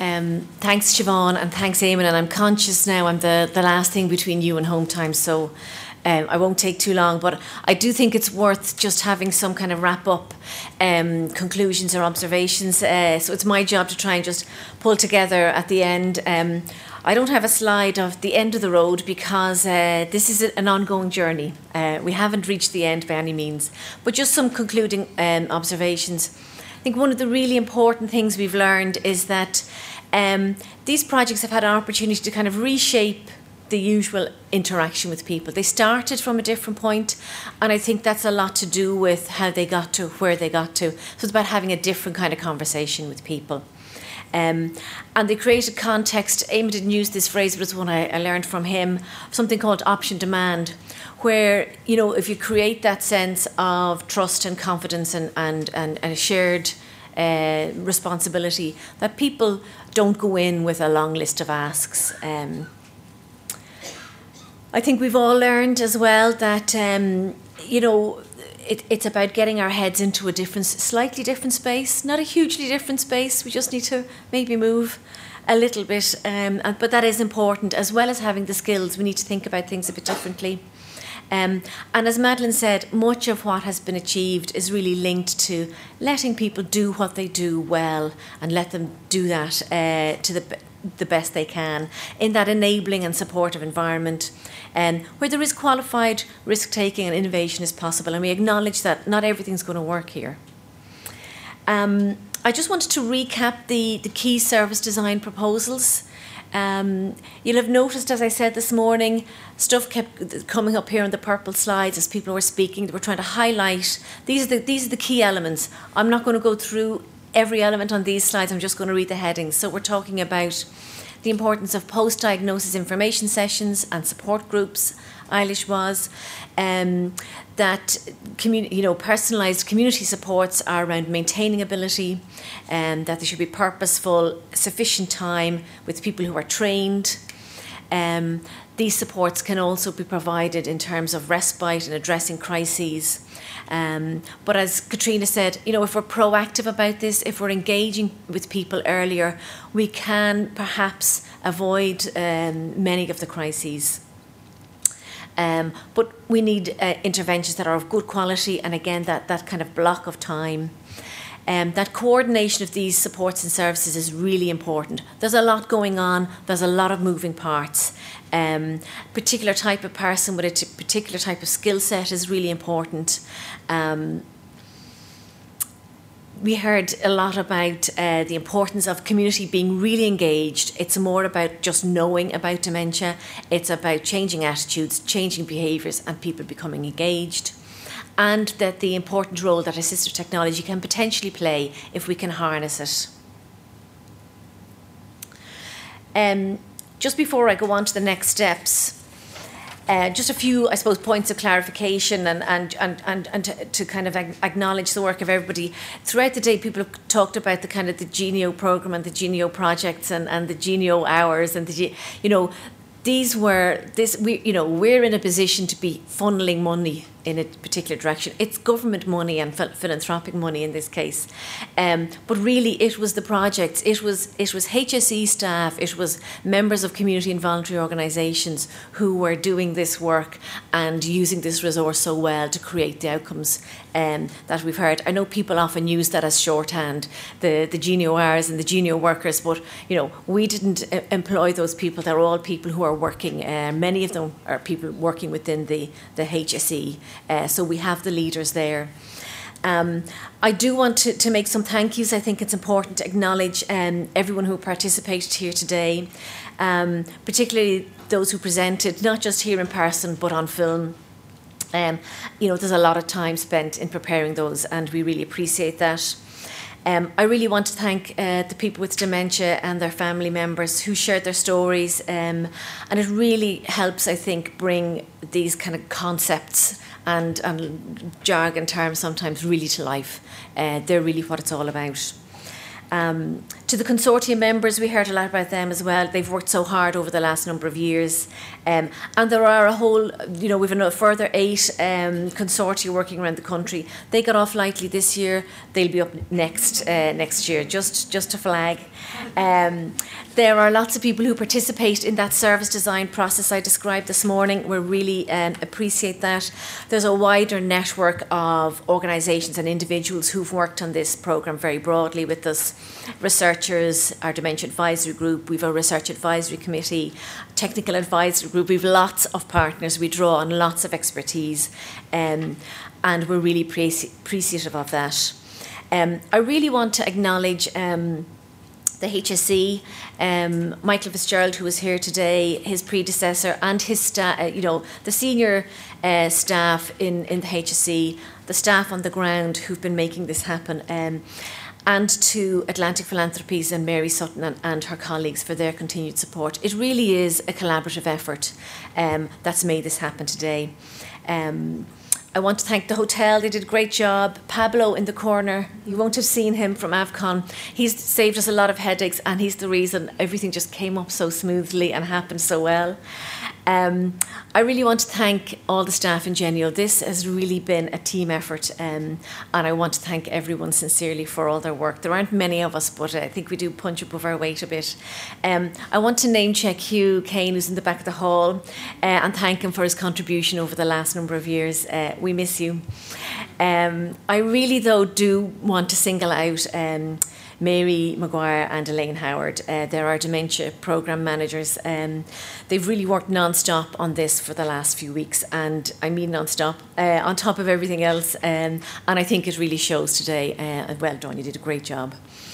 Thanks, Siobhan, and thanks, Eamon. And I'm conscious now I'm the last thing between you and home time, so I won't take too long. But I do think it's worth just having some kind of wrap-up conclusions or observations. So it's my job to try and just pull together at the end. I don't have a slide of the end of the road because this is an ongoing journey. We haven't reached the end by any means, but just some concluding observations. I think one of the really important things we've learned is that these projects have had an opportunity to kind of reshape the usual interaction with people. They started from a different point, and I think that's a lot to do with how they got to where they got to. So it's about having a different kind of conversation with people. And they created context. Eamon didn't use this phrase, but it's one I learned from him, something called option demand, where, you know, if you create that sense of trust and confidence and a shared responsibility, that people don't go in with a long list of asks. I think we've all learned as well that, you know, it's about getting our heads into a slightly different space, not a hugely different space. We just need to maybe move a little bit. But that is important, as well as having the skills. We need to think about things a bit differently. And as Madeleine said, much of what has been achieved is really linked to letting people do what they do well and let them do that to the best they can in that enabling and supportive environment where there is qualified risk-taking and innovation is possible, and we acknowledge that not everything's going to work here. I just wanted to recap the key service design proposals. You'll have noticed, as I said this morning, stuff kept coming up here on the purple slides as people were speaking. They were trying to highlight, these are the key elements. I'm not going to go through every element on these slides, I'm just going to read the headings. So we're talking about the importance of post-diagnosis information sessions and support groups. Eilish was that personalised community supports are around maintaining ability, and that there should be purposeful, sufficient time with people who are trained. These supports can also be provided in terms of respite and addressing crises. But as Katrina said, you know, if we're proactive about this, if we're engaging with people earlier, we can perhaps avoid many of the crises. But we need interventions that are of good quality, and again, that kind of block of time. That coordination of these supports and services is really important. There's a lot going on, there's a lot of moving parts. Particular type of person with a particular type of skill set is really important. We heard a lot about the importance of community being really engaged. It's more about just knowing about dementia. It's about changing attitudes, changing behaviours, and people becoming engaged. And that the important role that assistive technology can potentially play if we can harness it. Just before I go on to the next steps, just a few, I suppose, points of clarification and to kind of acknowledge the work of everybody. Throughout the day, people have talked about the kind of the Genio program and the Genio projects and the Genio hours and we're in a position to be funneling money in a particular direction. It's government money and philanthropic money in this case, but really it was the projects. It was HSE staff. It was members of community and voluntary organisations who were doing this work and using this resource so well to create the outcomes that we've heard. I know people often use that as shorthand, the Genio hours and the Genio workers, but you know, we didn't employ those people. They're all people who are working. Many of them are people working within the HSE. So we have the leaders there. I do want to make some thank yous. I think it's important to acknowledge everyone who participated here today, particularly those who presented, not just here in person, but on film. There's a lot of time spent in preparing those, and we really appreciate that. I really want to thank the people with dementia and their family members who shared their stories, and it really helps, I think, bring these kind of concepts and jargon terms sometimes really to life. They're really what it's all about. To To the consortium members, we heard a lot about them as well. They've worked so hard over the last number of years. And there are a whole, we've a further 8 consortia working around the country. They got off lightly this year. They'll be up next year, just to flag. There are lots of people who participate in that service design process I described this morning. We really appreciate that. There's a wider network of organisations and individuals who've worked on this programme very broadly with us. Researchers, our Dementia Advisory Group, we've a Research Advisory Committee, Technical Advisory Group, we've lots of partners, we draw on lots of expertise, and we're really appreciative of that. I really want to acknowledge the HSE, Michael Fitzgerald, who was here today, his predecessor, and his staff, the senior staff in the HSE, the staff on the ground who've been making this happen, and to Atlantic Philanthropies and Mary Sutton and her colleagues for their continued support. It really is a collaborative effort that's made this happen today. I want to thank the hotel, they did a great job. Pablo in the corner, you won't have seen him from AVCON. He's saved us a lot of headaches and he's the reason everything just came up so smoothly and happened so well. I really want to thank all the staff in Genio. This has really been a team effort, and I want to thank everyone sincerely for all their work. There aren't many of us, but I think we do punch above our weight a bit. I want to name check Hugh Kane, who's in the back of the hall, and thank him for his contribution over the last number of years. We miss you. I really, though, do want to single out Mary Maguire and Elaine Howard. They're our dementia programme managers. They've really worked non-stop on this for the last few weeks, and I mean non-stop, on top of everything else, and I think it really shows today. Well done, you did a great job.